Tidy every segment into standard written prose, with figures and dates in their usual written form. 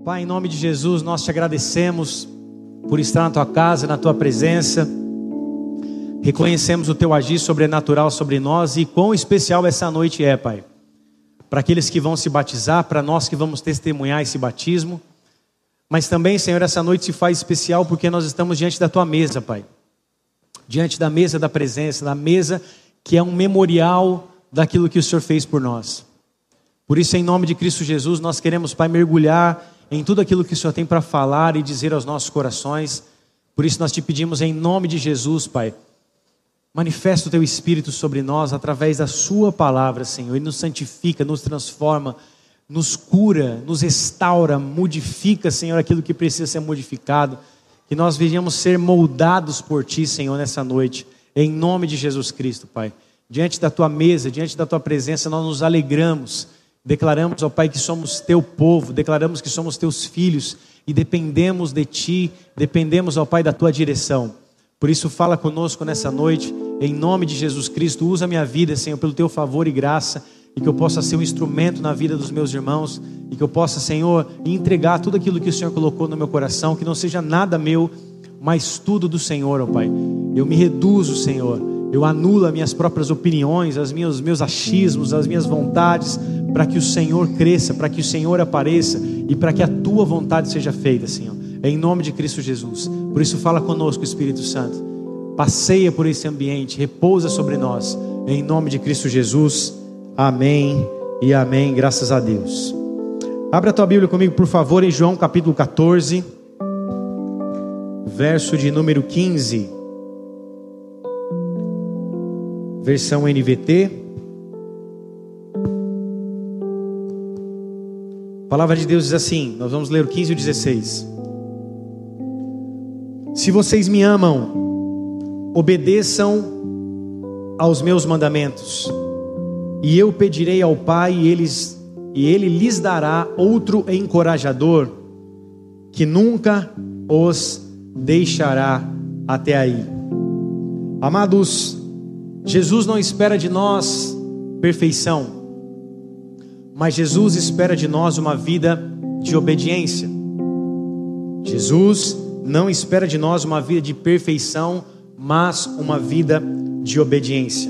Pai, em nome de Jesus, nós te agradecemos por estar na tua casa, na tua presença. Reconhecemos o teu agir sobrenatural sobre nós e quão especial essa noite é, Pai. Para aqueles que vão se batizar, para nós que vamos testemunhar esse batismo. Mas também, Senhor, essa noite se faz especial porque nós estamos diante da tua mesa, Pai. Diante da mesa da presença, da mesa que é um memorial daquilo que o Senhor fez por nós. Por isso, em nome de Cristo Jesus, nós queremos, Pai, mergulhar em tudo aquilo que o Senhor tem para falar e dizer aos nossos corações. Por isso nós te pedimos em nome de Jesus, Pai, manifesta o teu Espírito sobre nós através da sua palavra, Senhor, e nos santifica, nos transforma, nos cura, nos restaura, modifica, Senhor, aquilo que precisa ser modificado, que nós venhamos ser moldados por ti, Senhor, nessa noite, em nome de Jesus Cristo, Pai. Diante da tua mesa, diante da tua presença, nós nos alegramos. Declaramos, ó Pai, que somos teu povo, declaramos que somos teus filhos e dependemos de ti, dependemos, ó Pai, da tua direção. Por isso fala conosco nessa noite, em nome de Jesus Cristo. Usa a minha vida, Senhor, pelo teu favor e graça, e que eu possa ser um instrumento na vida dos meus irmãos, e que eu possa, Senhor, entregar tudo aquilo que o Senhor colocou no meu coração, que não seja nada meu, mas tudo do Senhor, ó Pai. Eu me reduzo, Senhor, eu anulo as minhas próprias opiniões, os meus achismos, as minhas vontades, para que o Senhor cresça, para que o Senhor apareça e para que a tua vontade seja feita, Senhor, em nome de Cristo Jesus. Por isso fala conosco, Espírito Santo, passeia por esse ambiente, repousa sobre nós, em nome de Cristo Jesus, amém e amém, graças a Deus. Abra a tua Bíblia comigo, por favor, em João capítulo 14, verso de número 15, versão NVT. A palavra de Deus diz assim, nós vamos ler o 15 e o 16. Se vocês me amam, obedeçam aos meus mandamentos, e eu pedirei ao Pai, e Ele lhes dará outro encorajador, que nunca os deixará até aí. Amados, Jesus não espera de nós perfeição, mas Jesus espera de nós uma vida de obediência. Jesus não espera de nós uma vida de perfeição, mas uma vida de obediência.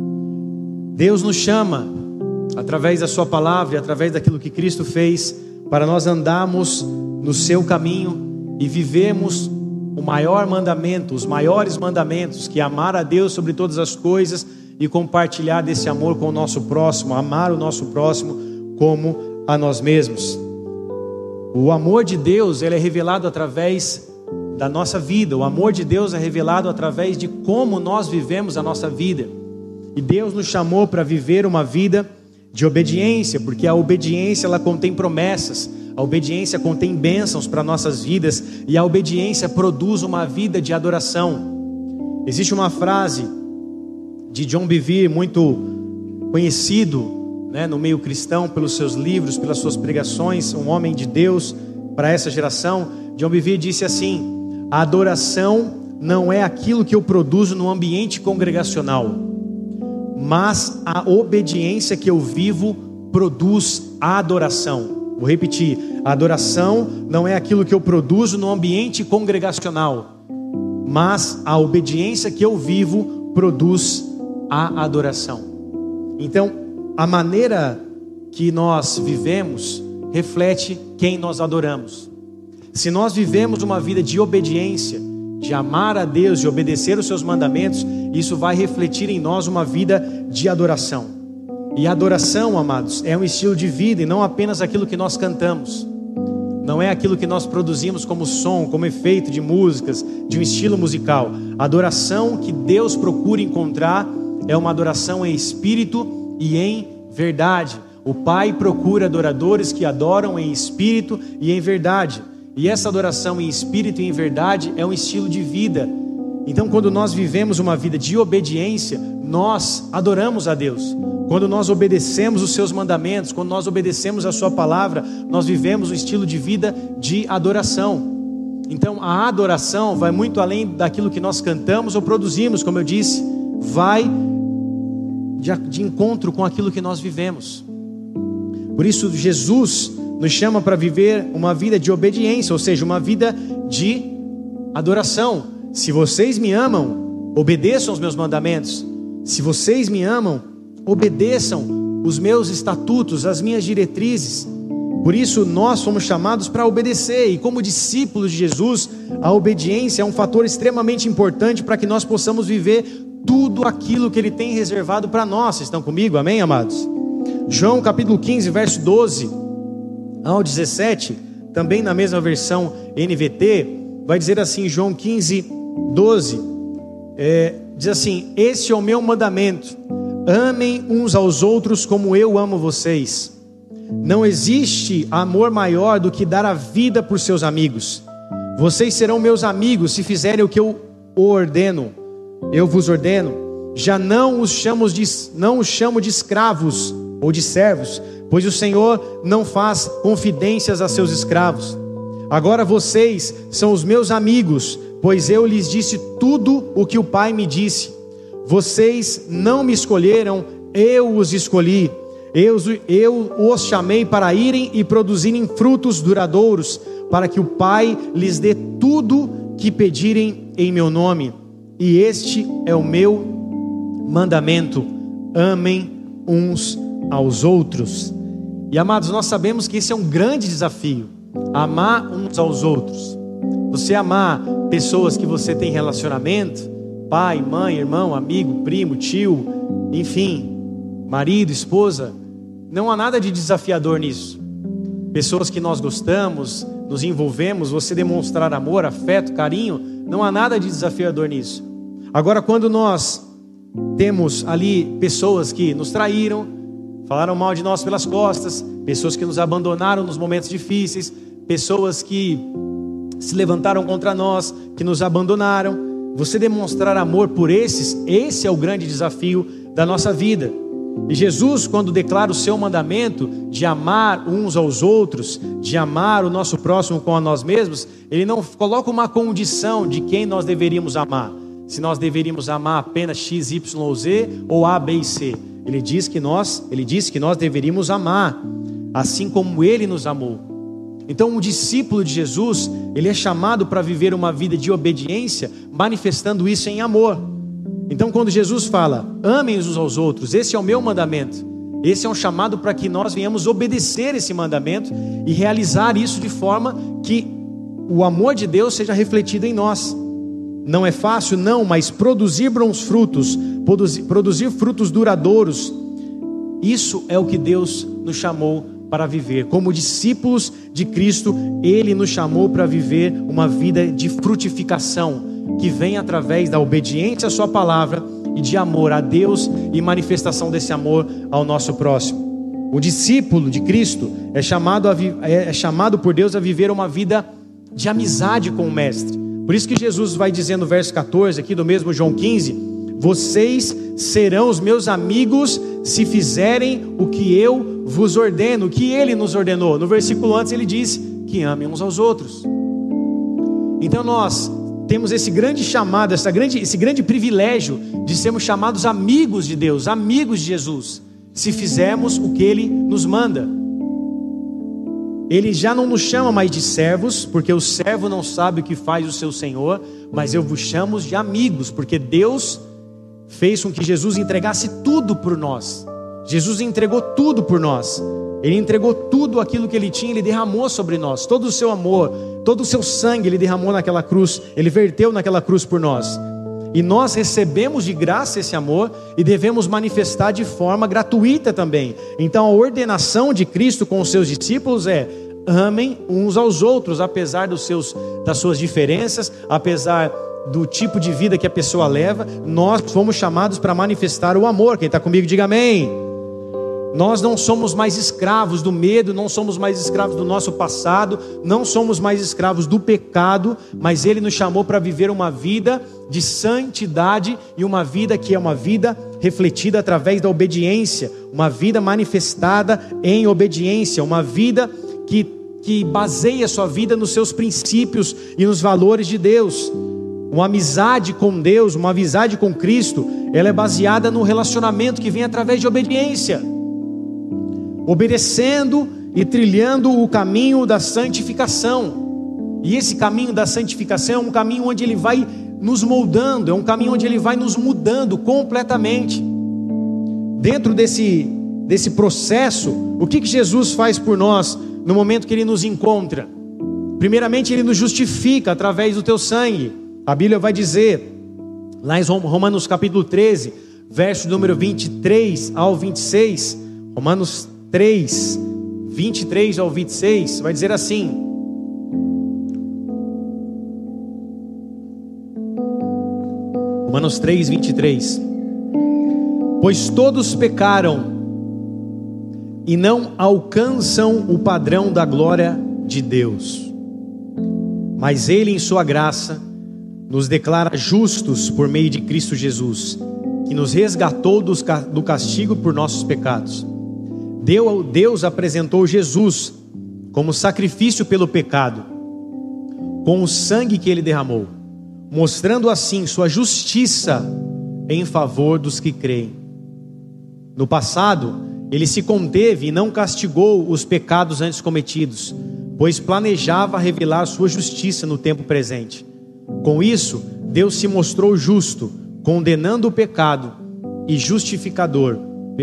Deus nos chama, através da sua palavra e através daquilo que Cristo fez, para nós andarmos no seu caminho e vivemos o maior mandamento, os maiores mandamentos, que é amar a Deus sobre todas as coisas e compartilhar desse amor com o nosso próximo, amar o nosso próximo como a nós mesmos. O amor de Deus, ele é revelado através da nossa vida. O amor de Deus é revelado através de como nós vivemos a nossa vida. E Deus nos chamou para viver uma vida de obediência, porque a obediência, ela contém promessas, a obediência contém bênçãos para nossas vidas, e a obediência produz uma vida de adoração. Existe uma frase de John Bevere, muito conhecido, no meio cristão, pelos seus livros, pelas suas pregações, um homem de Deus para essa geração. John Bevere disse assim: a adoração não é aquilo que eu produzo no ambiente congregacional, mas a obediência que eu vivo produz a adoração. Vou repetir: a adoração não é aquilo que eu produzo no ambiente congregacional, mas a obediência que eu vivo produz a adoração. Então, a maneira que nós vivemos reflete quem nós adoramos. Se nós vivemos uma vida de obediência, de amar a Deus, de obedecer os seus mandamentos, isso vai refletir em nós uma vida de adoração. E a adoração, amados, é um estilo de vida e não apenas aquilo que nós cantamos. Não é aquilo que nós produzimos como som, como efeito de músicas, de um estilo musical. A adoração que Deus procura encontrar é uma adoração em espírito e em verdade. O Pai procura adoradores que adoram em espírito e em verdade. E essa adoração em espírito e em verdade é um estilo de vida. Então, quando nós vivemos uma vida de obediência, nós adoramos a Deus. Quando nós obedecemos os seus mandamentos, quando nós obedecemos a sua palavra, nós vivemos um estilo de vida de adoração. Então, a adoração vai muito além daquilo que nós cantamos ou produzimos, como eu disse, vai de encontro com aquilo que nós vivemos. Por isso Jesus nos chama para viver uma vida de obediência, ou seja, uma vida de adoração. Se vocês me amam, obedeçam os meus mandamentos. Se vocês me amam, obedeçam os meus estatutos, as minhas diretrizes. Por isso nós fomos chamados para obedecer, e como discípulos de Jesus, a obediência é um fator extremamente importante para que nós possamos viver tudo aquilo que Ele tem reservado para nós. Vocês estão comigo? Amém, amados? João capítulo 15, verso 12 ao 17, também na mesma versão NVT, vai dizer assim, João 15, 12, diz assim: esse é o meu mandamento, amem uns aos outros como eu amo vocês. Não existe amor maior do que dar a vida por seus amigos. Vocês serão meus amigos se fizerem o que eu vos ordeno. Já não os chamo de escravos ou de servos, pois o Senhor não faz confidências a seus escravos. Agora vocês são os meus amigos, pois eu lhes disse tudo o que o Pai me disse. Vocês não me escolheram, eu os escolhi. Eu os chamei para irem e produzirem frutos duradouros, para que o Pai lhes dê tudo que pedirem em meu nome. E este é o meu mandamento: amem uns aos outros. E amados, nós sabemos que esse é um grande desafio, amar uns aos outros. Você amar pessoas que você tem relacionamento, pai, mãe, irmão, amigo, primo, tio, enfim, marido, esposa, não há nada de desafiador nisso. Pessoas que nós gostamos, nos envolvemos, você demonstrar amor, afeto, carinho, não há nada de desafiador nisso. Agora, quando nós temos ali pessoas que nos traíram, falaram mal de nós pelas costas, pessoas que nos abandonaram nos momentos difíceis, pessoas que se levantaram contra nós, que nos abandonaram, você demonstrar amor por esse é o grande desafio da nossa vida. E Jesus, quando declara o seu mandamento de amar uns aos outros, de amar o nosso próximo como a nós mesmos, Ele não coloca uma condição de quem nós deveríamos amar, se nós deveríamos amar apenas X, Y ou Z, ou A, B e C. Ele diz que nós deveríamos amar, assim como Ele nos amou. Então um discípulo de Jesus, ele é chamado para viver uma vida de obediência, manifestando isso em amor. Então quando Jesus fala, amem uns aos outros, esse é o meu mandamento, esse é um chamado para que nós venhamos obedecer esse mandamento e realizar isso de forma que o amor de Deus seja refletido em nós. Não é fácil, não, mas produzir bons frutos, produzir frutos duradouros, isso é o que Deus nos chamou para viver. Como discípulos de Cristo, Ele nos chamou para viver uma vida de frutificação, que vem através da obediência à sua palavra e de amor a Deus e manifestação desse amor ao nosso próximo. O discípulo de Cristo é chamado por Deus a viver uma vida de amizade com o Mestre. Por isso que Jesus vai dizer no verso 14 aqui do mesmo João 15: vocês serão os meus amigos se fizerem o que eu vos ordeno, o que Ele nos ordenou. No versículo antes ele disse que amem uns aos outros. Então nós temos esse grande chamado, esse grande privilégio de sermos chamados amigos de Deus, amigos de Jesus, se fizermos o que Ele nos manda. Ele já não nos chama mais de servos, porque o servo não sabe o que faz o seu Senhor, mas eu vos chamo de amigos, porque Deus fez com que Jesus entregasse tudo por nós. Jesus entregou tudo por nós. Ele entregou tudo aquilo que Ele tinha, Ele derramou sobre nós, todo o seu amor, todo o seu sangue Ele derramou naquela cruz, Ele verteu naquela cruz por nós. E nós recebemos de graça esse amor e devemos manifestar de forma gratuita também. Então a ordenação de Cristo com os seus discípulos é: amem uns aos outros, apesar das suas diferenças, apesar do tipo de vida que a pessoa leva. Nós fomos chamados para manifestar o amor. Quem está comigo diga amém. Nós não somos mais escravos do medo, não somos mais escravos do nosso passado, não somos mais escravos do pecado, mas Ele nos chamou para viver uma vida de santidade e uma vida que é uma vida refletida através da obediência, uma vida manifestada em obediência, uma vida que baseia a sua vida nos seus princípios e nos valores de Deus. Uma amizade com Deus, uma amizade com Cristo, ela é baseada no relacionamento que vem através de obediência. Obedecendo e trilhando o caminho da santificação. E esse caminho da santificação é um caminho onde Ele vai nos moldando, é um caminho onde Ele vai nos mudando completamente. Dentro desse processo, o que Jesus faz por nós no momento que Ele nos encontra? Primeiramente, Ele nos justifica através do teu sangue. A Bíblia vai dizer, lá em Romanos capítulo 13, verso número 23 ao 26, Romanos 3, 23 ao 26, vai dizer assim: Romanos 3, 23: pois todos pecaram e não alcançam o padrão da glória de Deus, mas Ele em sua graça nos declara justos por meio de Cristo Jesus, que nos resgatou do castigo por nossos pecados. Deus apresentou Jesus como sacrifício pelo pecado, com o sangue que Ele derramou, mostrando assim sua justiça em favor dos que creem. No passado, Ele se conteve e não castigou os pecados antes cometidos, pois planejava revelar sua justiça no tempo presente. Com isso, Deus se mostrou justo, condenando o pecado, e justificador,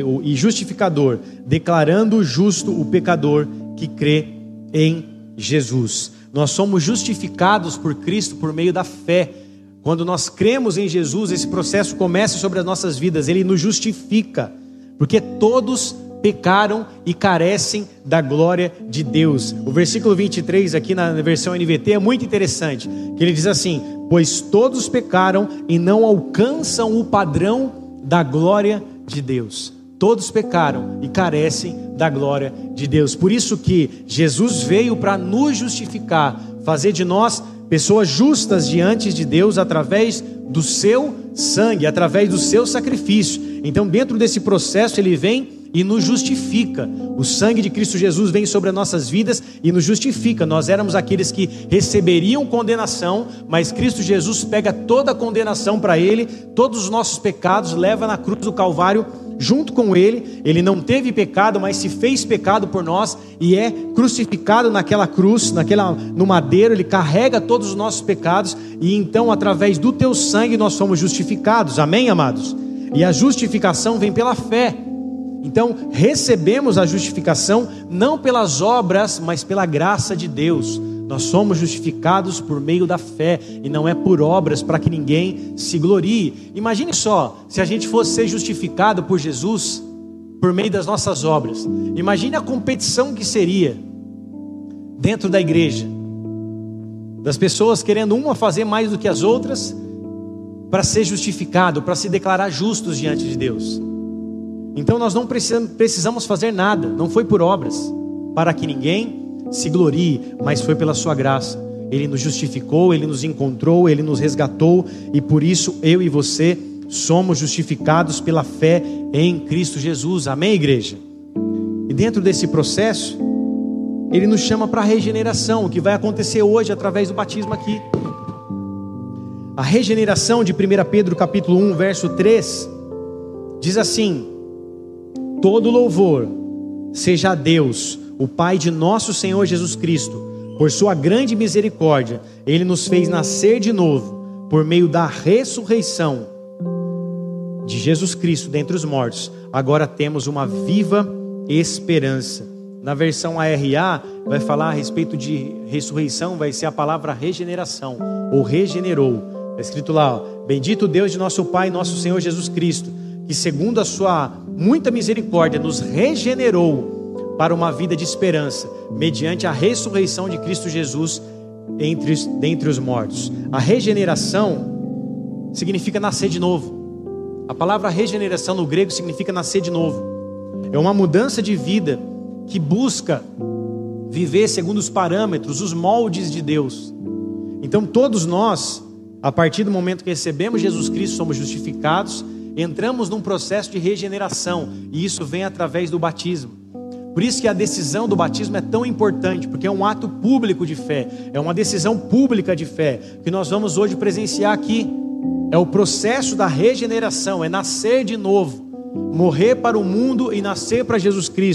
declarando justo o pecador que crê em Jesus. Nós somos justificados por Cristo por meio da fé. Quando nós cremos em Jesus, esse processo começa sobre as nossas vidas. Ele nos justifica, porque todos pecaram e carecem da glória de Deus. O versículo 23 aqui na versão NVT é muito interessante, que ele diz assim: pois todos pecaram e não alcançam o padrão da glória de Deus. Todos pecaram e carecem da glória de Deus. Por isso que Jesus veio para nos justificar, fazer de nós pessoas justas diante de Deus através do seu sangue, através do seu sacrifício. Então, dentro desse processo, Ele vem e nos justifica. O sangue de Cristo Jesus vem sobre as nossas vidas e nos justifica. Nós éramos aqueles que receberiam condenação, mas Cristo Jesus pega toda a condenação para Ele, todos os nossos pecados, leva na cruz do Calvário junto com Ele. Ele não teve pecado, mas se fez pecado por nós e é crucificado naquela cruz, no madeiro. Ele carrega todos os nossos pecados e então através do teu sangue nós somos justificados. Amém, amados? E a justificação vem pela fé. Então recebemos a justificação não pelas obras, mas pela graça de Deus. Nós somos justificados por meio da fé e não é por obras, para que ninguém se glorie. Imagine só, se a gente fosse ser justificado por Jesus por meio das nossas obras. Imagine a competição que seria dentro da igreja, das pessoas querendo uma fazer mais do que as outras para ser justificado, para se declarar justos diante de Deus. Então nós não precisamos fazer nada, não foi por obras, para que ninguém se glorie, mas foi pela sua graça. Ele nos justificou, Ele nos encontrou, Ele nos resgatou, e por isso eu e você somos justificados pela fé em Cristo Jesus. Amém, igreja? E dentro desse processo, Ele nos chama para a regeneração, o que vai acontecer hoje através do batismo aqui. A regeneração de 1 Pedro capítulo 1, verso 3, diz assim: todo louvor seja a Deus, o Pai de nosso Senhor Jesus Cristo, por sua grande misericórdia. Ele nos fez nascer de novo, por meio da ressurreição de Jesus Cristo dentre os mortos. Agora temos uma viva esperança. Na versão ARA, vai falar a respeito de ressurreição, vai ser a palavra regeneração, ou regenerou. Está escrito lá, ó: bendito Deus de nosso Pai, nosso Senhor Jesus Cristo, que segundo a sua muita misericórdia nos regenerou para uma vida de esperança, mediante a ressurreição de Cristo Jesus dentre os mortos. A regeneração significa nascer de novo. A palavra regeneração no grego significa nascer de novo. É uma mudança de vida que busca viver segundo os parâmetros, os moldes de Deus. Então todos nós, a partir do momento que recebemos Jesus Cristo, somos justificados, entramos num processo de regeneração, e isso vem através do batismo. Por isso que a decisão do batismo é tão importante, porque é um ato público de fé, é uma decisão pública de fé, que nós vamos hoje presenciar aqui. É o processo da regeneração, é nascer de novo, morrer para o mundo e nascer para Jesus Cristo.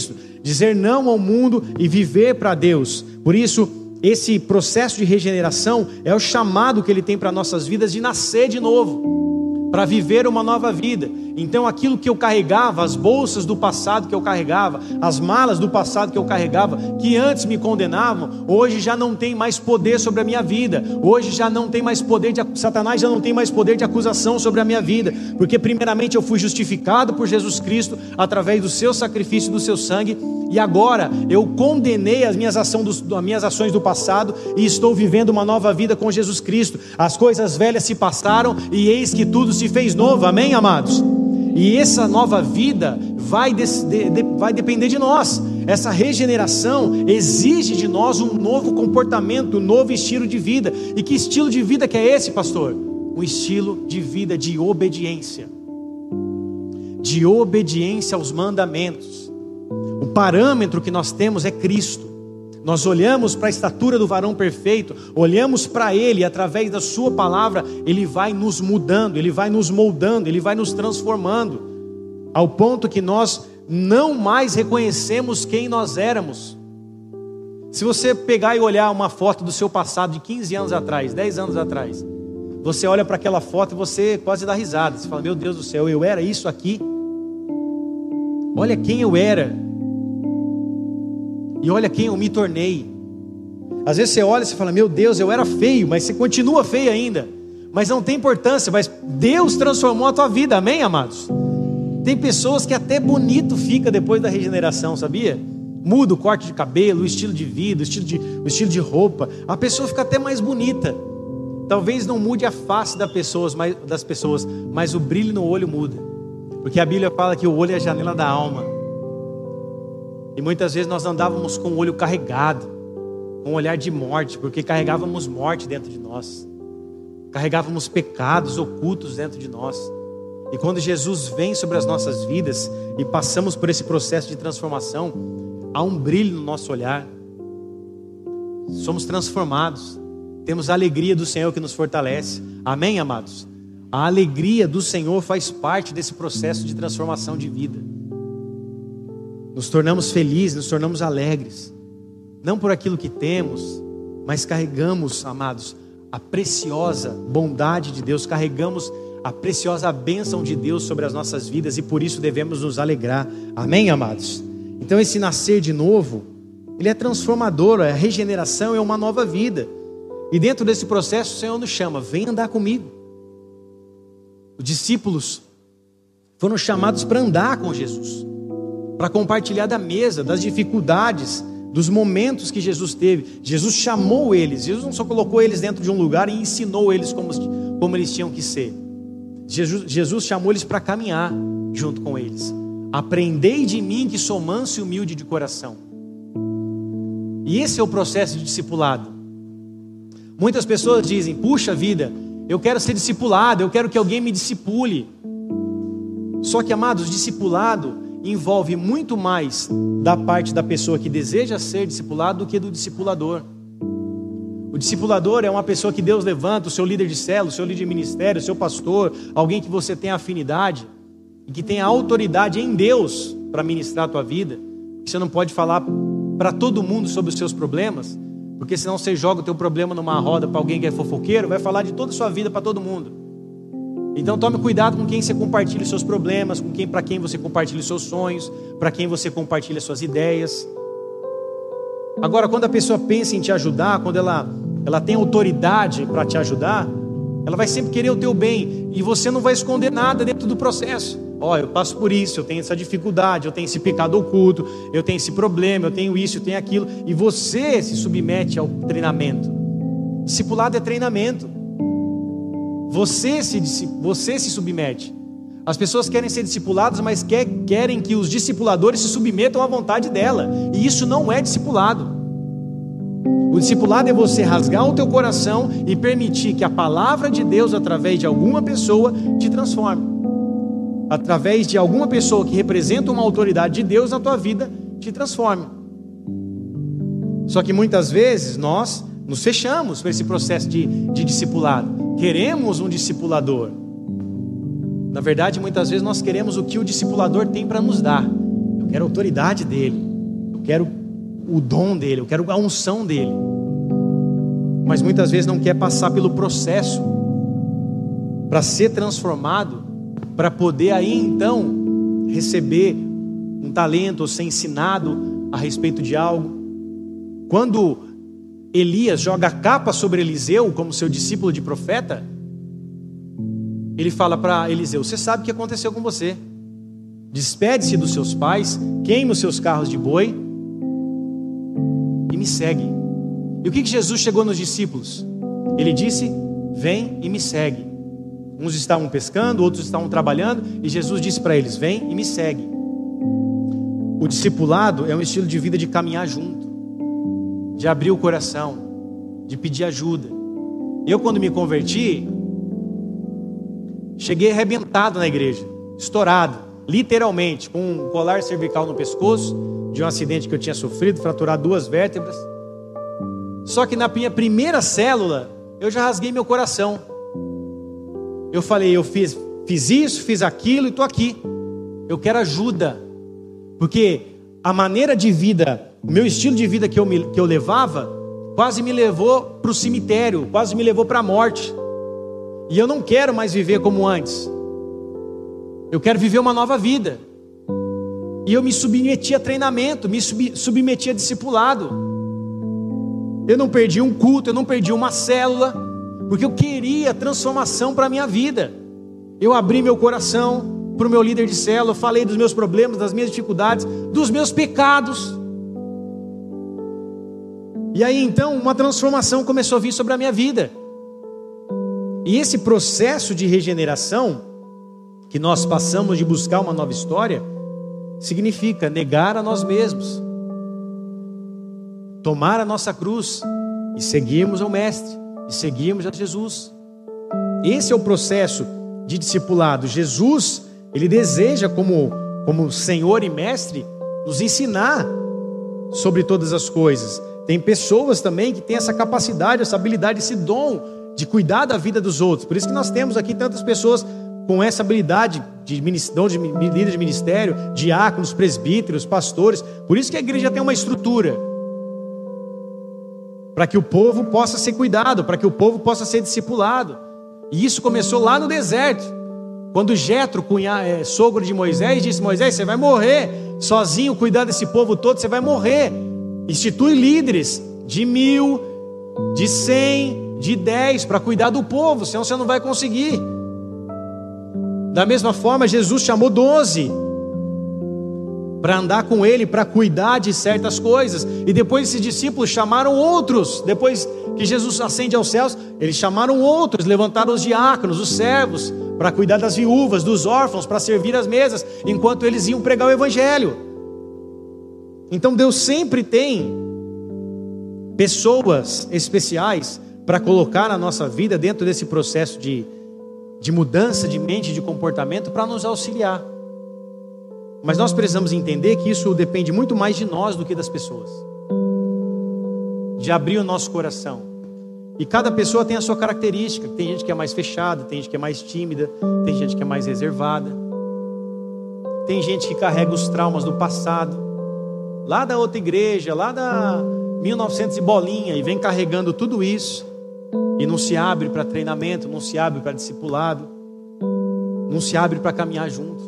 dizer não ao mundo e viver para Deus. Por isso, esse processo de regeneração é o chamado que Ele tem para nossas vidas de nascer de novo, para viver uma nova vida. Então aquilo que eu carregava, as bolsas do passado que eu carregava, as malas do passado que eu carregava, que antes me condenavam, hoje já não tem mais poder sobre a minha vida. Hoje já não tem mais poder Satanás já não tem mais poder de acusação sobre a minha vida, porque primeiramente eu fui justificado por Jesus Cristo, através do seu sacrifício e do seu sangue, e agora eu condenei as minhas ações do passado, e estou vivendo uma nova vida com Jesus Cristo. As coisas velhas se passaram, e eis que tudo se fez novo, amém, amados? E essa nova vida vai depender de nós. Essa regeneração exige de nós um novo comportamento, um novo estilo de vida. E que estilo de vida que é esse, pastor? Um estilo de vida de obediência. De obediência aos mandamentos. O parâmetro que nós temos é Cristo. Nós olhamos para a estatura do varão perfeito, olhamos para Ele, e através da sua palavra, Ele vai nos mudando, Ele vai nos moldando, Ele vai nos transformando, ao ponto que nós não mais reconhecemos quem nós éramos. Se você pegar e olhar uma foto do seu passado de 15 anos atrás, 10 anos atrás, você olha para aquela foto e você quase dá risada, você fala, meu Deus do céu, eu era isso aqui? Olha quem eu era. E olha quem eu me tornei. Às vezes você olha e você fala, meu Deus, eu era feio, mas você continua feio ainda. Mas não tem importância, mas Deus transformou a tua vida, amém, amados? Tem pessoas que até bonito fica depois da regeneração, sabia? Muda o corte de cabelo, o estilo de vida, o estilo de roupa. A pessoa fica até mais bonita. Talvez não mude a face das pessoas, mas o brilho no olho muda. Porque a Bíblia fala que o olho é a janela da alma. E muitas vezes nós andávamos com o olho carregado, com um olhar de morte, porque carregávamos morte dentro de nós, carregávamos pecados ocultos dentro de nós. E quando Jesus vem sobre as nossas vidas e passamos por esse processo de transformação, há um brilho no nosso olhar, somos transformados, temos a alegria do Senhor que nos fortalece, amém, amados? A alegria do Senhor faz parte desse processo de transformação de vida. Nos tornamos felizes, nos tornamos alegres, não por aquilo que temos, mas carregamos, amados, a preciosa bondade de Deus, carregamos a preciosa bênção de Deus sobre as nossas vidas, e por isso devemos nos alegrar, amém, amados? Então esse nascer de novo, ele é transformador, a regeneração é uma nova vida, e dentro desse processo o Senhor nos chama, vem andar comigo. Os discípulos foram chamados para andar com Jesus, para compartilhar da mesa, das dificuldades, dos momentos que Jesus teve. Jesus chamou eles, Jesus não só colocou eles dentro de um lugar e ensinou eles como eles tinham que ser. Jesus chamou eles para caminhar junto com eles. Aprendei de mim que sou manso e humilde de coração. E esse é o processo de discipulado. Muitas pessoas dizem, puxa vida, eu quero ser discipulado, eu quero que alguém me discipule. Só que, amados, discipulado envolve muito mais da parte da pessoa que deseja ser discipulado do que do discipulador. O discipulador é uma pessoa que Deus levanta, o seu líder de célula, o seu líder de ministério, o seu pastor, alguém que você tem afinidade e que tem a autoridade em Deus para ministrar a tua vida. Você não pode falar para todo mundo sobre os seus problemas, porque senão você joga o teu problema numa roda para alguém que é fofoqueiro, vai falar de toda a sua vida para todo mundo. Então tome cuidado com quem você compartilha os seus problemas, para quem você compartilha os seus sonhos, para quem você compartilha as suas ideias. Agora, quando a pessoa pensa em te ajudar, quando ela tem autoridade para te ajudar, ela vai sempre querer o teu bem, e você não vai esconder nada dentro do processo. Eu passo por isso, eu tenho essa dificuldade, eu tenho esse pecado oculto, eu tenho esse problema, eu tenho isso, eu tenho aquilo, e você se submete ao treinamento. Discipulado é treinamento. Você se submete. As pessoas querem ser discipuladas, mas querem que os discipuladores se submetam à vontade dela. E isso não é discipulado. O discipulado é você rasgar o teu coração e permitir que a palavra de Deus, através de alguma pessoa, te transforme. Através de alguma pessoa que representa uma autoridade de Deus na tua vida, te transforme. Só que muitas vezes nós nos fechamos para esse processo de discipulado. Queremos um discipulador. Na verdade, muitas vezes nós queremos o que o discipulador tem para nos dar. Eu quero a autoridade dele. quero o dom dele, eu quero a unção dele. Mas muitas vezes não quer passar pelo processo para ser transformado, para poder aí então receber um talento ou ser ensinado a respeito de algo. Quando Elias joga a capa sobre Eliseu como seu discípulo de profeta, ele fala para Eliseu: você sabe o que aconteceu com você, despede-se dos seus pais, queime os seus carros de boi e me segue. E o que Jesus chegou nos discípulos? Ele disse: vem e me segue. Uns estavam pescando, outros estavam trabalhando, e Jesus disse para eles: vem e me segue. O discipulado é um estilo de vida de caminhar junto, de abrir o coração, de pedir ajuda. Eu, quando me converti, cheguei arrebentado na igreja, estourado, literalmente, com um colar cervical no pescoço, de um acidente que eu tinha sofrido, fraturado 2 vértebras. Só que na minha primeira célula, eu já rasguei meu coração. Eu falei: eu fiz isso, fiz aquilo e estou aqui. Eu quero ajuda. Porque a maneira de vida, o meu estilo de vida que eu levava, quase me levou para o cemitério, quase me levou para a morte. E eu não quero mais viver como antes. Eu quero viver uma nova vida. E eu me submeti a treinamento, me submeti a discipulado. Eu não perdi um culto, eu não perdi uma célula, porque eu queria transformação para a minha vida. Eu abri meu coração para o meu líder de célula, eu falei dos meus problemas, das minhas dificuldades, dos meus pecados. E aí então uma transformação começou a vir sobre a minha vida. E esse processo de regeneração que nós passamos de buscar uma nova história, significa negar a nós mesmos, tomar a nossa cruz e seguirmos ao Mestre, e seguirmos a Jesus. Esse é o processo de discipulado. Jesus, Ele deseja como Senhor e Mestre, nos ensinar sobre todas as coisas. Tem pessoas também que têm essa capacidade, essa habilidade, esse dom de cuidar da vida dos outros. Por isso que nós temos aqui tantas pessoas com essa habilidade de líder de ministério, diáconos, presbíteros, pastores. Por isso que a igreja tem uma estrutura, para que o povo possa ser cuidado, para que o povo possa ser discipulado. E isso começou lá no deserto, quando Jetro, sogro de Moisés, disse: Moisés, você vai morrer sozinho, cuidar desse povo todo, você vai morrer. Institui líderes de 1000, de 100, de 10, para cuidar do povo, senão você não vai conseguir. Da mesma forma, Jesus chamou 12 para andar com ele, para cuidar de certas coisas. E depois esses discípulos chamaram outros. Depois que Jesus ascende aos céus, eles chamaram outros, levantaram os diáconos, os servos, para cuidar das viúvas, dos órfãos, para servir as mesas, enquanto eles iam pregar o evangelho. Então Deus sempre tem pessoas especiais para colocar na nossa vida, dentro desse processo de mudança de mente, de comportamento, para nos auxiliar. Mas nós precisamos entender que isso depende muito mais de nós do que das pessoas, de abrir o nosso coração. E cada pessoa tem a sua característica. Tem gente que é mais fechada, tem gente que é mais tímida, tem gente que é mais reservada, tem gente que carrega os traumas do passado, lá da outra igreja, lá da 1900 e bolinha, e vem carregando tudo isso, e não se abre para treinamento, não se abre para discipulado, não se abre para caminhar junto.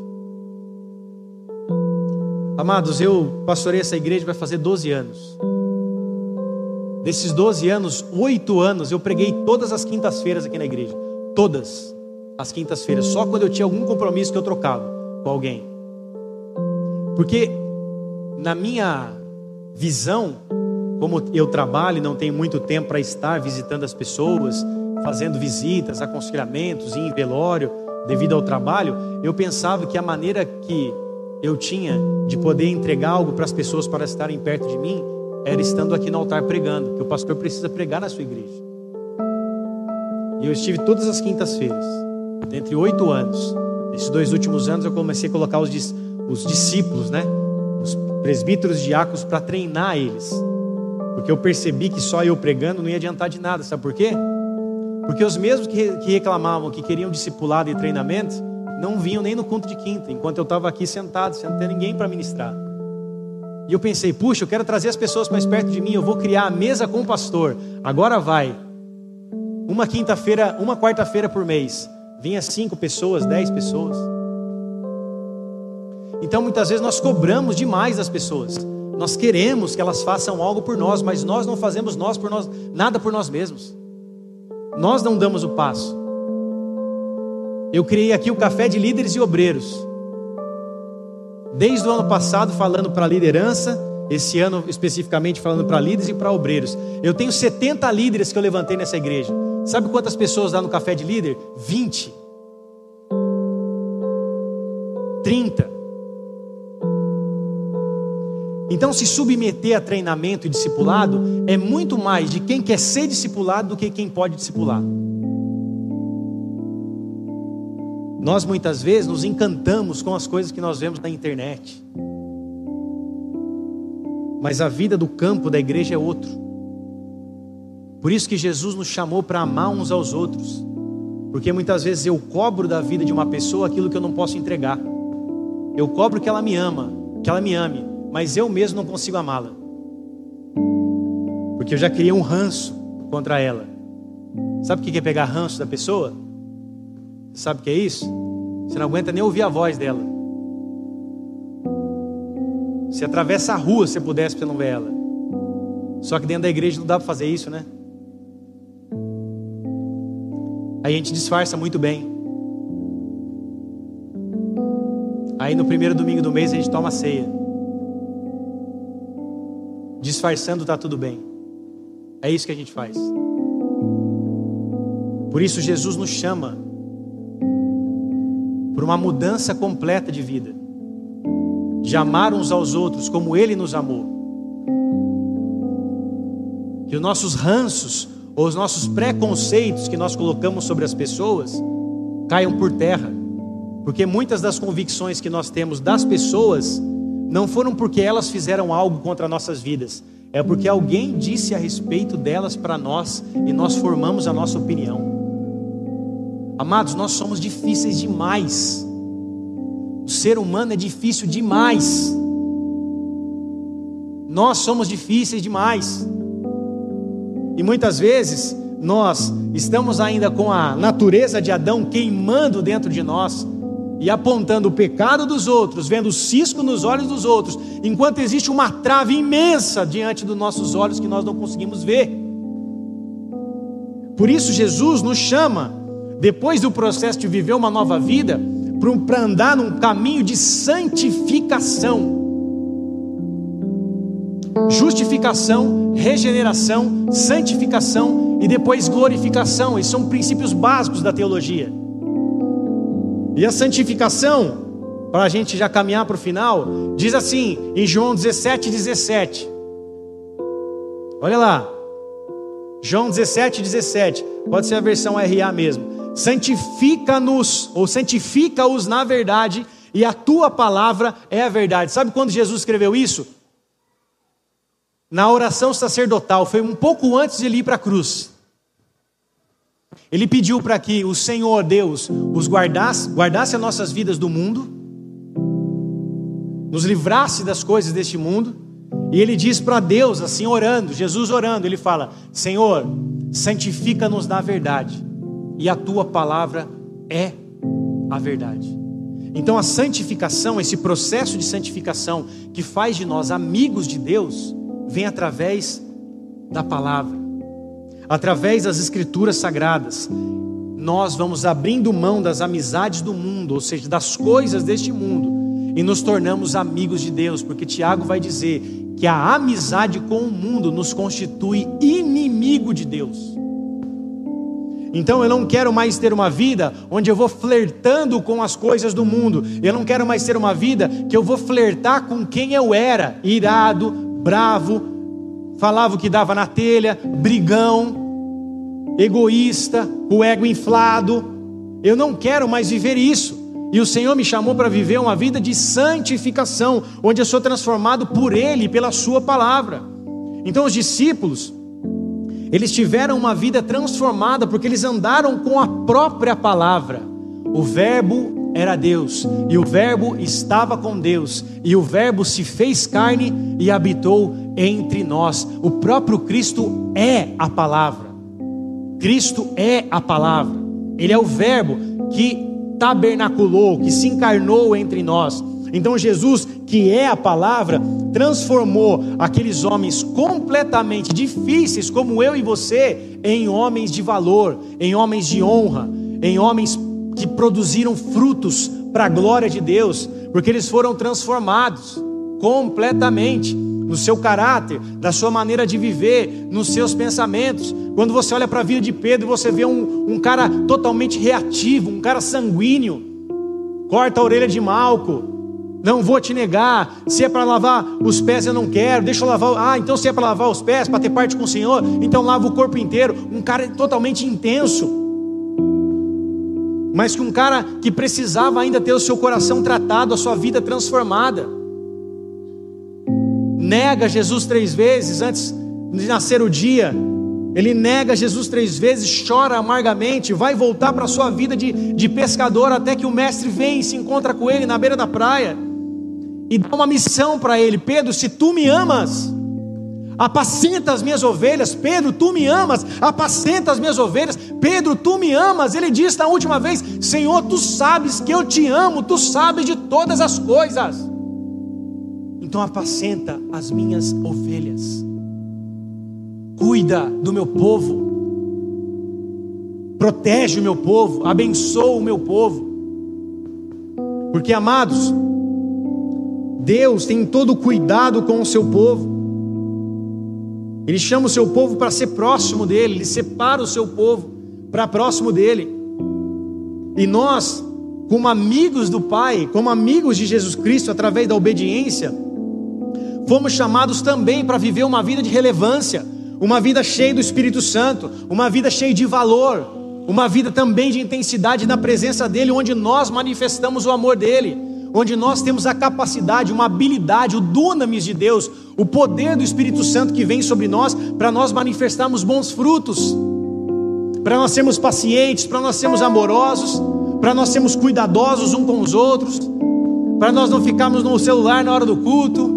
Amados, eu pastorei essa igreja, vai fazer 12 anos. Desses 12 anos, 8 anos eu preguei todas as quintas-feiras aqui na igreja. Todas as quintas-feiras, só quando eu tinha algum compromisso que eu trocava com alguém. Porque na minha visão, como eu trabalho e não tenho muito tempo para estar visitando as pessoas, fazendo visitas, aconselhamentos, em velório, devido ao trabalho, eu pensava que a maneira que eu tinha de poder entregar algo para as pessoas para estarem perto de mim era estando aqui no altar pregando, que o pastor precisa pregar na sua igreja. E eu estive todas as quintas-feiras, entre 8 anos. Nesses 2 últimos anos eu comecei a colocar os discípulos, os presbíteros e diáconos, para treinar eles, porque eu percebi que só eu pregando não ia adiantar de nada. Sabe por quê? Porque os mesmos que reclamavam, que queriam discipulado e treinamento, não vinham nem no culto de quinta, enquanto eu estava aqui sentado, sem ter ninguém para ministrar. E eu pensei, puxa, eu quero trazer as pessoas mais perto de mim, eu vou criar a mesa com o pastor. Agora vai. Uma quarta-feira por mês. Vinha 5 pessoas, 10 pessoas. Então muitas vezes nós cobramos demais das pessoas. Nós queremos que elas façam algo por nós, mas nós não fazemos nada por nós mesmos. Nós não damos o passo. Eu criei aqui o Café de Líderes e Obreiros. Desde o ano passado falando para a liderança, esse ano especificamente falando para líderes e para obreiros. Eu tenho 70 líderes que eu levantei nessa igreja. Sabe quantas pessoas dá no Café de Líder? 20. 30. Então se submeter a treinamento e discipulado é muito mais de quem quer ser discipulado do que quem pode discipular. Nós muitas vezes nos encantamos com as coisas que nós vemos na internet. Mas a vida do campo da igreja é outro. Por isso que Jesus nos chamou para amar uns aos outros. Porque muitas vezes eu cobro da vida de uma pessoa aquilo que eu não posso entregar. Eu cobro que ela me ame, mas eu mesmo não consigo amá-la. Porque eu já criei um ranço contra ela. Sabe o que é pegar ranço da pessoa? Sabe o que é isso? Você não aguenta nem ouvir a voz dela. Você atravessa a rua se pudesse para você não ver ela. Só que dentro da igreja não dá para fazer isso, né? Aí a gente disfarça muito bem. Aí no primeiro domingo do mês a gente toma ceia. Disfarçando está tudo bem. É isso que a gente faz. Por isso Jesus nos chama por uma mudança completa de vida, de amar uns aos outros como Ele nos amou. Que os nossos ranços ou os nossos preconceitos que nós colocamos sobre as pessoas caiam por terra, porque muitas das convicções que nós temos das pessoas não foram porque elas fizeram algo contra nossas vidas, é porque alguém disse a respeito delas para nós e nós formamos a nossa opinião. Amados, nós somos difíceis demais. O ser humano é difícil demais. Nós somos difíceis demais. E muitas vezes nós estamos ainda com a natureza de Adão queimando dentro de nós e apontando o pecado dos outros, vendo o cisco nos olhos dos outros, enquanto existe uma trave imensa diante dos nossos olhos que nós não conseguimos ver. Por isso Jesus nos chama, depois do processo de viver uma nova vida, para andar num caminho de santificação. Justificação, regeneração, santificação e depois glorificação. Esses são princípios básicos da teologia. E a santificação, para a gente já caminhar para o final, diz assim, em João 17:17. Olha lá, João 17:17, pode ser a versão RA mesmo. Santifica-nos, ou santifica-os na verdade, e a tua palavra é a verdade. Sabe quando Jesus escreveu isso? Na oração sacerdotal, foi um pouco antes de ele ir para a cruz. Ele pediu para que o Senhor Deus os guardasse as nossas vidas do mundo, nos livrasse das coisas deste mundo, e ele diz para Deus, assim orando, Jesus orando, ele fala: Senhor, santifica-nos na verdade, e a tua palavra é a verdade. Então a santificação, esse processo de santificação que faz de nós amigos de Deus, vem através da palavra, através das escrituras sagradas. Nós vamos abrindo mão das amizades do mundo, ou seja, das coisas deste mundo, e nos tornamos amigos de Deus, porque Tiago vai dizer que a amizade com o mundo nos constitui inimigo de Deus. Então eu não quero mais ter uma vida onde eu vou flertando com as coisas do mundo. Eu não quero mais ter uma vida que eu vou flertar com quem eu era, irado, bravo, falava o que dava na telha, brigão, egoísta, o ego inflado. Eu não quero mais viver isso. E o Senhor me chamou para viver uma vida de santificação, onde eu sou transformado por Ele, pela sua palavra. Então os discípulos, eles tiveram uma vida transformada, porque eles andaram com a própria palavra. O verbo era Deus, e o Verbo estava com Deus, e o Verbo se fez carne e habitou entre nós. O próprio Cristo é a palavra. Cristo é a palavra. Ele é o Verbo que tabernaculou, que se encarnou entre nós. Então Jesus, que é a palavra, transformou aqueles homens completamente difíceis, como eu e você, em homens de valor, em homens de honra, em homens que produziram frutos para a glória de Deus, porque eles foram transformados completamente no seu caráter, na sua maneira de viver, nos seus pensamentos. Quando você olha para a vida de Pedro, você vê um cara totalmente reativo, um cara sanguíneo, corta a orelha de Malco. Não vou te negar, se é para lavar os pés eu não quero, deixa eu lavar, então se é para lavar os pés, para ter parte com o Senhor, então lava o corpo inteiro. Um cara totalmente intenso, mas que um cara que precisava ainda ter o seu coração tratado, a sua vida transformada. Nega Jesus 3 vezes antes de nascer o dia, ele nega Jesus 3 vezes, chora amargamente, vai voltar para a sua vida de pescador, até que o mestre vem e se encontra com ele na beira da praia, e dá uma missão para ele: Pedro, se tu me amas, apacenta as minhas ovelhas. Pedro, tu me amas, apacenta as minhas ovelhas. Pedro, tu me amas. Ele disse na última vez: Senhor, tu sabes que eu te amo, tu sabes de todas as coisas, então apacenta as minhas ovelhas, cuida do meu povo, protege o meu povo, abençoa o meu povo. Porque, amados, Deus tem todo o cuidado com o seu povo. Ele chama o seu povo para ser próximo dele, ele separa o seu povo para próximo dele. E nós, como amigos do Pai, como amigos de Jesus Cristo, através da obediência, fomos chamados também para viver uma vida de relevância, uma vida cheia do Espírito Santo, uma vida cheia de valor, uma vida também de intensidade na presença dele, onde nós manifestamos o amor dele, onde nós temos a capacidade, uma habilidade, o dunamis de Deus, o poder do Espírito Santo que vem sobre nós, para nós manifestarmos bons frutos, para nós sermos pacientes, para nós sermos amorosos, para nós sermos cuidadosos uns com os outros, para nós não ficarmos no celular na hora do culto,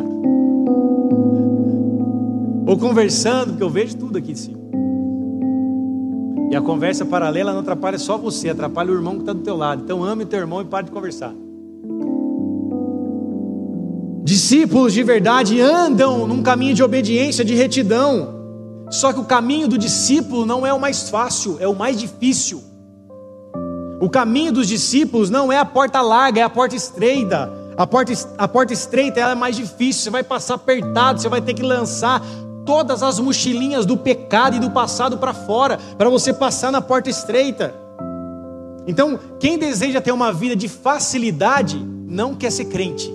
ou conversando, porque eu vejo tudo aqui de cima. E a conversa paralela não atrapalha só você, atrapalha o irmão que está do teu lado. Então ame o teu irmão e pare de conversar. Discípulos de verdade andam num caminho de obediência, de retidão. Só que o caminho do discípulo não é o mais fácil, é o mais difícil. O caminho dos discípulos não é a porta larga, é a porta estreita. A porta estreita ela é mais difícil, você vai passar apertado, você vai ter que lançar todas as mochilinhas do pecado e do passado para fora, para você passar na porta estreita. Então, quem deseja ter uma vida de facilidade, não quer ser crente.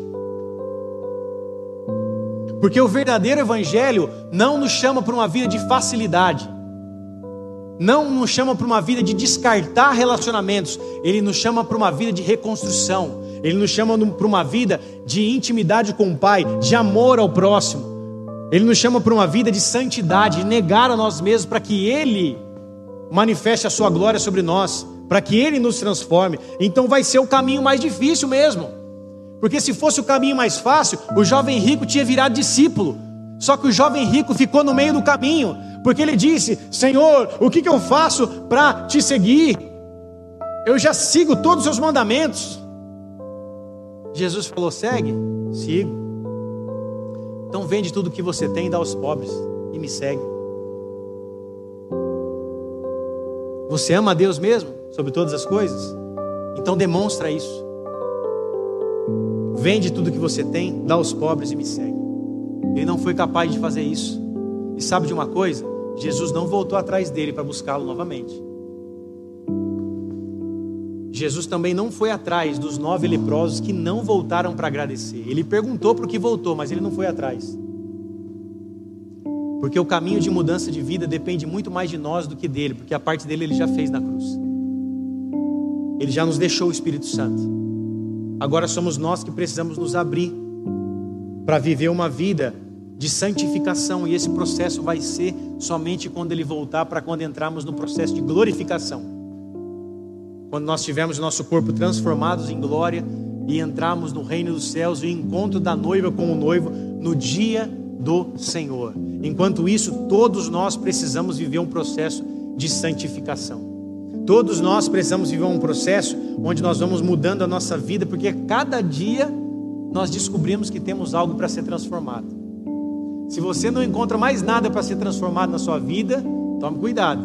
Porque o verdadeiro evangelho não nos chama para uma vida de facilidade, não nos chama para uma vida de descartar relacionamentos, ele nos chama para uma vida de reconstrução, ele nos chama para uma vida de intimidade com o Pai, de amor ao próximo, ele nos chama para uma vida de santidade, de negar a nós mesmos, para que ele manifeste a sua glória sobre nós, para que ele nos transforme. Então vai ser o caminho mais difícil mesmo. Porque se fosse o caminho mais fácil, o jovem rico tinha virado discípulo. Só que o jovem rico ficou no meio do caminho, porque ele disse: Senhor, o que eu faço para te seguir? Eu já sigo todos os seus mandamentos. Jesus falou: segue, sigo. Então vende tudo o que você tem e dá aos pobres e me segue. Você ama a Deus mesmo, sobre todas as coisas? Então demonstra isso. Vende tudo que você tem, dá aos pobres e me segue. Ele não foi capaz de fazer isso. E sabe de uma coisa? Jesus não voltou atrás dele para buscá-lo novamente. Jesus também não foi atrás dos 9 leprosos que não voltaram para agradecer. Ele perguntou para o que voltou, mas ele não foi atrás. Porque o caminho de mudança de vida depende muito mais de nós do que dele, porque a parte dele ele já fez na cruz. Ele já nos deixou o Espírito Santo. Agora somos nós que precisamos nos abrir para viver uma vida de santificação, e esse processo vai ser somente quando ele voltar, para quando entrarmos no processo de glorificação. quando nós tivermos o nosso corpo transformados em glória e entrarmos no reino dos céus, o encontro da noiva com o noivo no dia do Senhor. Enquanto isso, todos nós precisamos viver um processo de santificação. Todos nós precisamos viver um processo onde nós vamos mudando a nossa vida, porque cada dia nós descobrimos que temos algo para ser transformado. Se você não encontra mais nada para ser transformado na sua vida, tome cuidado.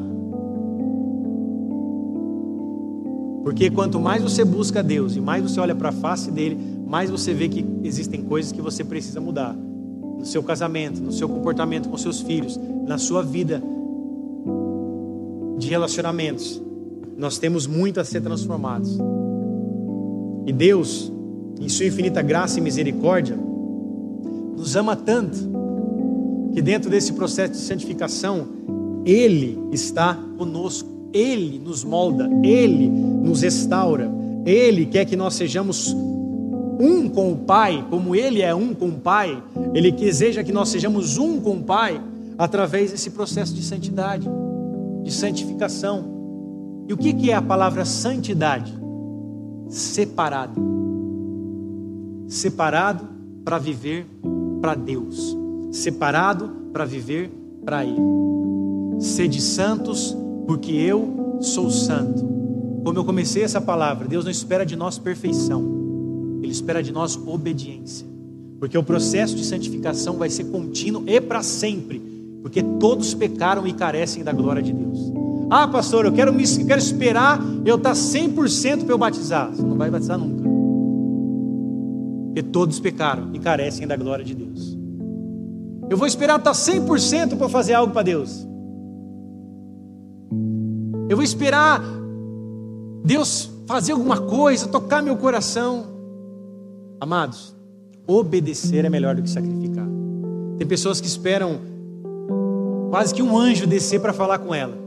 Porque quanto mais você busca Deus e mais você olha para a face dele, mais você vê que existem coisas que você precisa mudar. No seu casamento, no seu comportamento com seus filhos, na sua vida de relacionamentos. Nós temos muito a ser transformados. E Deus, em sua infinita graça e misericórdia, nos ama tanto, que dentro desse processo de santificação, Ele está conosco. Ele nos molda, Ele nos restaura, Ele quer que nós sejamos um com o Pai, como Ele é um com o Pai. Ele deseja que nós sejamos um com o Pai, através desse processo de santidade, de santificação. E o que é a palavra santidade? Separado. Separado para viver para Deus. Separado para viver para Ele. Sede santos, porque eu sou santo. Como eu comecei essa palavra, Deus não espera de nós perfeição, Ele espera de nós obediência, porque o processo de santificação vai ser contínuo e para sempre, porque todos pecaram e carecem da glória de Deus. Ah, pastor, eu quero esperar eu estar 100% para eu batizar. Você não vai batizar nunca, porque todos pecaram e carecem da glória de Deus. Eu vou esperar estar 100% para fazer algo para Deus. Eu vou esperar Deus fazer alguma coisa, tocar meu coração. Amados, obedecer é melhor do que sacrificar. Tem pessoas que esperam quase que um anjo descer para falar com ela,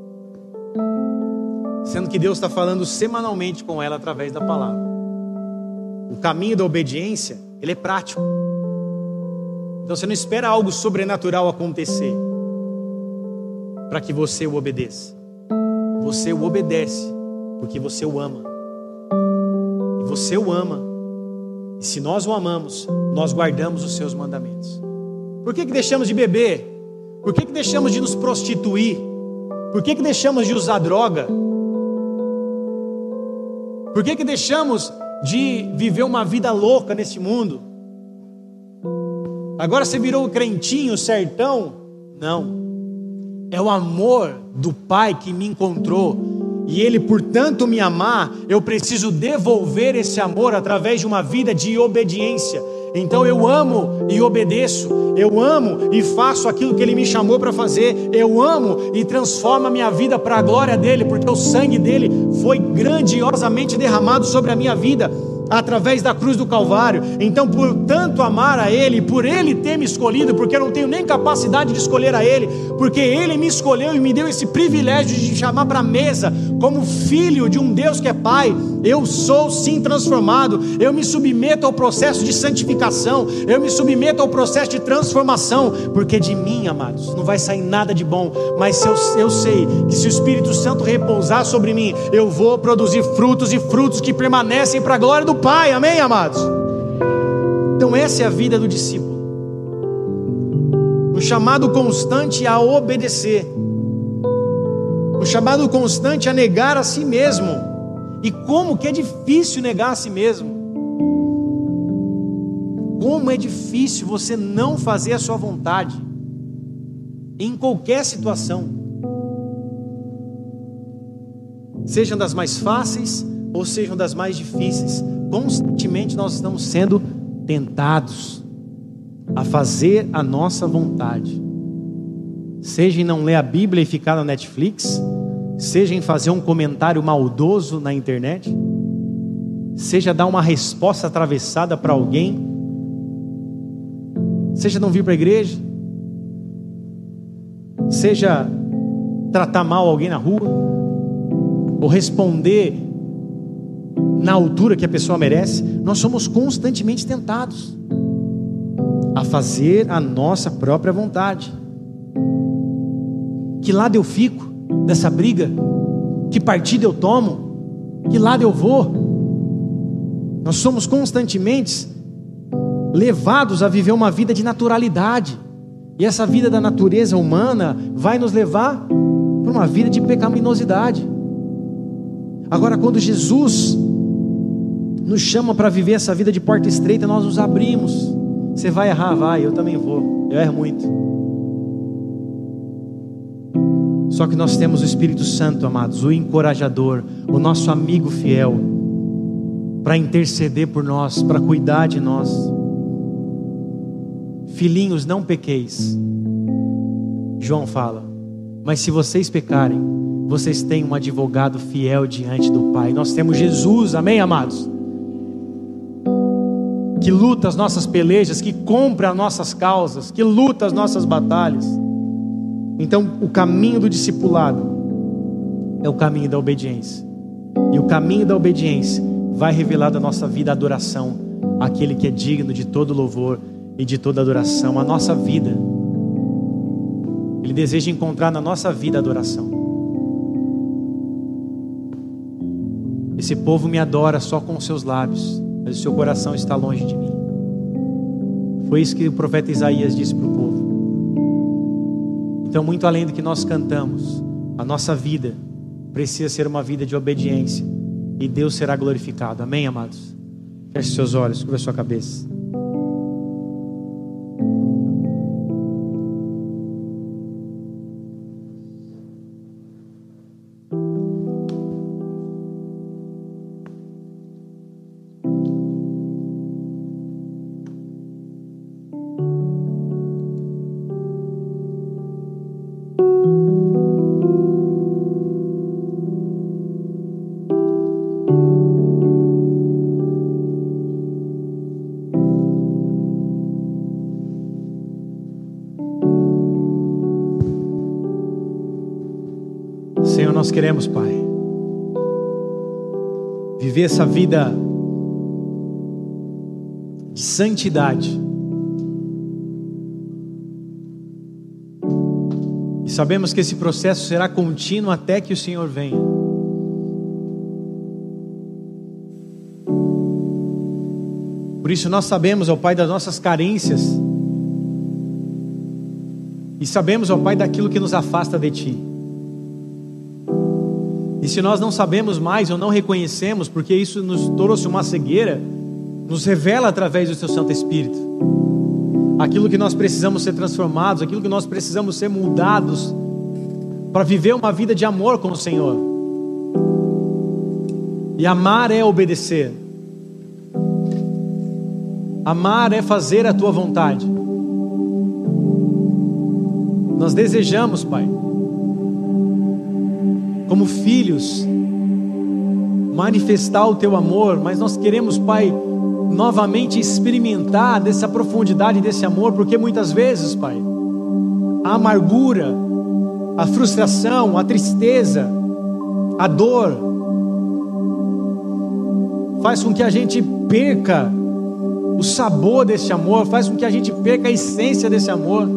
sendo que Deus está falando semanalmente com ela através da palavra. O caminho da obediência, ele é prático. Então você não espera algo sobrenatural acontecer para que você o obedeça. Você o obedece porque você o ama. E você o ama. E se nós o amamos, nós guardamos os seus mandamentos. Por que deixamos de beber? Por que deixamos de nos prostituir? Por que deixamos de usar droga? Por que deixamos de viver uma vida louca nesse mundo? Agora você virou o crentinho, certão? Não. É o amor do Pai que me encontrou. E Ele, por tanto me amar, eu preciso devolver esse amor através de uma vida de obediência. Então eu amo e obedeço. Eu amo e faço aquilo que Ele me chamou para fazer. Eu amo e transformo a minha vida para a glória dEle, porque o sangue dEle foi grandiosamente derramado sobre a minha vida, através da cruz do Calvário. Então, por tanto amar a Ele, por Ele ter me escolhido, porque eu não tenho nem capacidade de escolher a Ele, porque Ele me escolheu e me deu esse privilégio de chamar para a mesa, como filho de um Deus que é Pai, eu sou sim transformado. Eu me submeto ao processo de santificação, eu me submeto ao processo de transformação, porque de mim, amados, não vai sair nada de bom, mas eu sei que se o Espírito Santo repousar sobre mim, eu vou produzir frutos, e frutos que permanecem para a glória do Pai, amém, amados? Então essa é a vida do discípulo, um chamado constante a obedecer, um chamado constante a negar a si mesmo. E como que é difícil negar a si mesmo, como é difícil você não fazer a sua vontade, em qualquer situação, sejam das mais fáceis ou sejam das mais difíceis. Constantemente nós estamos sendo tentados a fazer a nossa vontade, seja em não ler a Bíblia e ficar na Netflix, seja em fazer um comentário maldoso na internet, seja dar uma resposta atravessada para alguém, seja não vir para a igreja, seja tratar mal alguém na rua, ou responder na altura que a pessoa merece. Nós somos constantemente tentados a fazer a nossa própria vontade. Que lado eu fico dessa briga? Que partido eu tomo? Que lado eu vou? Nós somos constantemente levados a viver uma vida de naturalidade. E essa vida da natureza humana vai nos levar para uma vida de pecaminosidade. Agora, quando Jesus nos chama para viver essa vida de porta estreita, nós nos abrimos. Você vai errar? Vai, eu também vou. Eu erro muito. Só que nós temos o Espírito Santo, amados, o encorajador, o nosso amigo fiel, para interceder por nós, para cuidar de nós. Filhinhos, não pequeis, João fala, mas se vocês pecarem, vocês têm um advogado fiel diante do Pai. Nós temos Jesus, amém, amados? Que luta as nossas pelejas, que compra as nossas causas, que luta as nossas batalhas. Então, o caminho do discipulado é o caminho da obediência. E o caminho da obediência vai revelar da nossa vida a adoração àquele que é digno de todo louvor e de toda adoração. A nossa vida, Ele deseja encontrar na nossa vida adoração. Esse povo me adora só com os seus lábios, mas o seu coração está longe de mim. Foi isso que o profeta Isaías disse para o povo. Então, muito além do que nós cantamos, a nossa vida precisa ser uma vida de obediência, e Deus será glorificado. Amém, amados? Feche seus olhos, cubra sua cabeça. Senhor, nós queremos, Pai, viver essa vida de santidade. E sabemos que esse processo será contínuo até que o Senhor venha. Por isso nós sabemos, ó Pai, das nossas carências. E sabemos, ó Pai, daquilo que nos afasta de Ti. E se nós não sabemos mais ou não reconhecemos, porque isso nos trouxe uma cegueira, nos revela através do Teu Santo Espírito aquilo que nós precisamos ser transformados, aquilo que nós precisamos ser moldados para viver uma vida de amor com o Senhor. E amar é obedecer. Amar é fazer a Tua vontade. Nós desejamos, Pai, como filhos, manifestar o Teu amor, mas nós queremos, Pai, novamente experimentar dessa profundidade desse amor, porque muitas vezes, Pai, a amargura, a frustração, a tristeza, a dor, faz com que a gente perca o sabor desse amor, faz com que a gente perca a essência desse amor,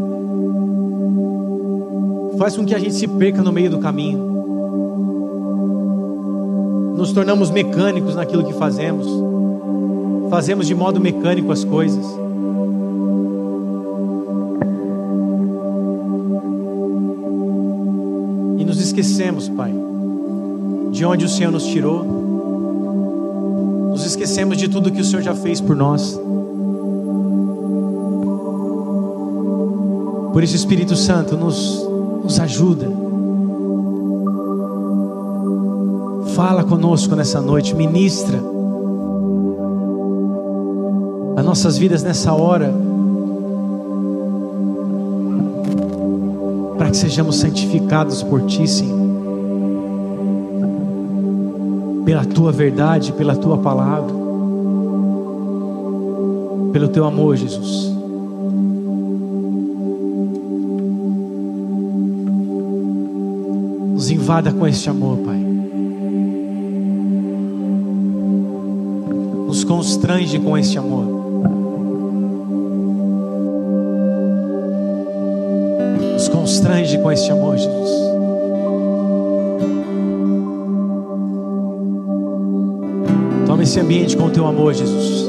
faz com que a gente se perca no meio do caminho. Nos tornamos mecânicos naquilo que fazemos. Fazemos de modo mecânico as coisas. E nos esquecemos, Pai, de onde o Senhor nos tirou. Nos esquecemos de tudo que o Senhor já fez por nós. Por isso, Espírito Santo, nos ajuda. Fala conosco nessa noite, ministra as nossas vidas nessa hora, para que sejamos santificados por Ti, Senhor, pela Tua verdade, pela Tua palavra, pelo Teu amor, Jesus. Nos invada com este amor, Pai. Nos constrange com este amor. Nos constrange com este amor, Jesus. esse ambiente com o teu amor, Jesus.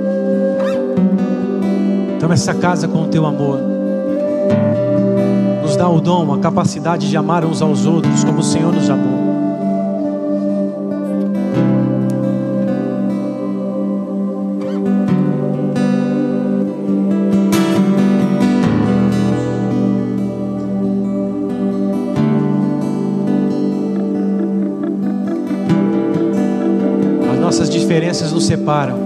Toma essa casa com o teu amor. Nos dá o dom, a capacidade de amar uns aos outros como o Senhor nos amou. As diferenças nos separam,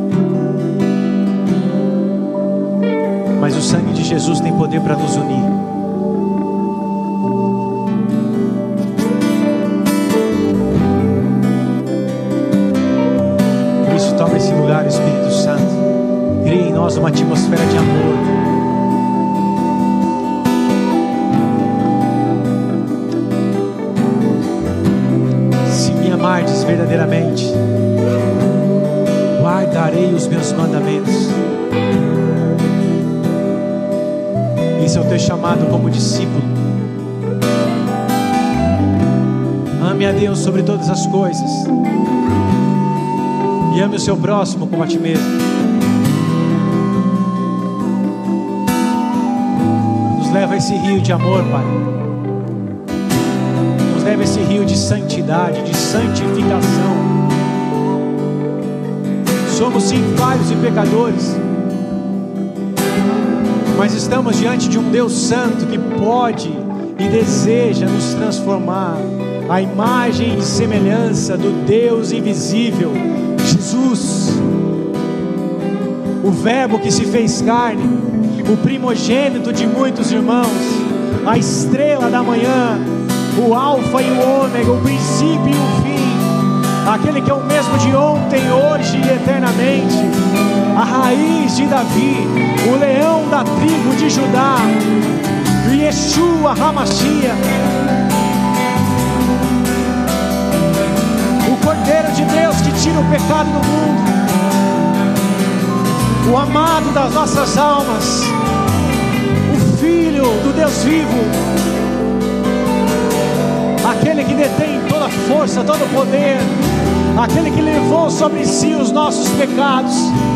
mas o sangue de Jesus tem poder para nos unir. Por isso, toma esse lugar, Espírito Santo. Cria em nós uma atmosfera de amor. Se me amardes verdadeiramente, guardarei os meus mandamentos. Esse é o teu chamado como discípulo. Ame a Deus sobre todas as coisas e ame o seu próximo como a ti mesmo. Nos leva a esse rio de amor, Pai. Nos leva a esse rio de santidade, de santificação. Somos sim falhos e pecadores, mas estamos diante de um Deus santo que pode e deseja nos transformar à imagem e semelhança do Deus invisível, Jesus, o Verbo que se fez carne, o primogênito de muitos irmãos, a estrela da manhã, o Alfa e o Ômega, o princípio e o fim, aquele que é o mesmo de ontem, hoje e eternamente, a raiz de Davi, o leão da tribo de Judá, Yeshua HaMashiach, o Cordeiro de Deus que tira o pecado do mundo, o amado das nossas almas, o Filho do Deus vivo, aquele que detém toda a força, todo o poder, aquele que levou sobre si os nossos pecados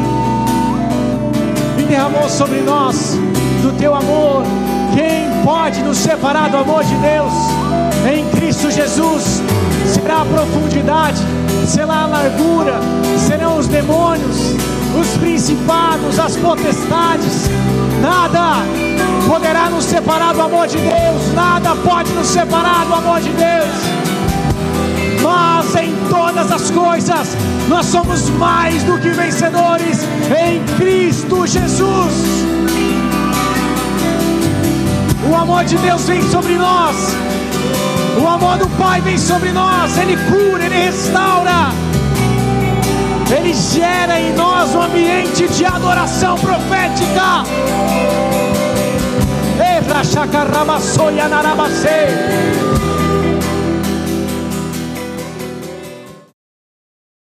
e derramou sobre nós do teu amor. Quem pode nos separar do amor de Deus? Em Cristo Jesus. Será a profundidade, será a largura, serão os demônios, os principados, as potestades. Nada poderá nos separar do amor de Deus. Nada pode nos separar do amor de Deus. Mas em todas as coisas nós somos mais do que vencedores em Cristo Jesus. O amor de Deus vem sobre nós, o amor do Pai vem sobre nós. Ele cura, Ele restaura, Ele gera em nós um ambiente de adoração profética.